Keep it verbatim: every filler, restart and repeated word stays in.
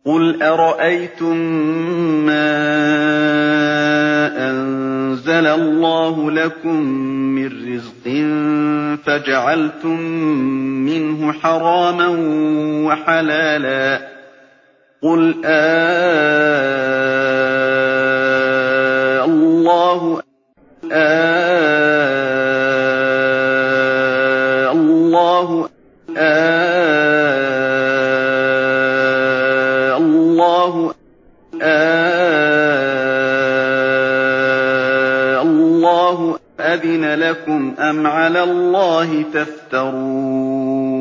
قُلْ أَرَأَيْتُم مَّا أَنزَلَ اللَّهُ لَكُم مِّن رِّزْقٍ فَجَعَلْتُم مِّنْهُ حَرَامًا وَحَلَالًا ۖ قُلْ آللَّهُ آللَّهُ أَذِنَ لَكُمْ أَمْ عَلَى اللَّهِ تَفْتَرُونَ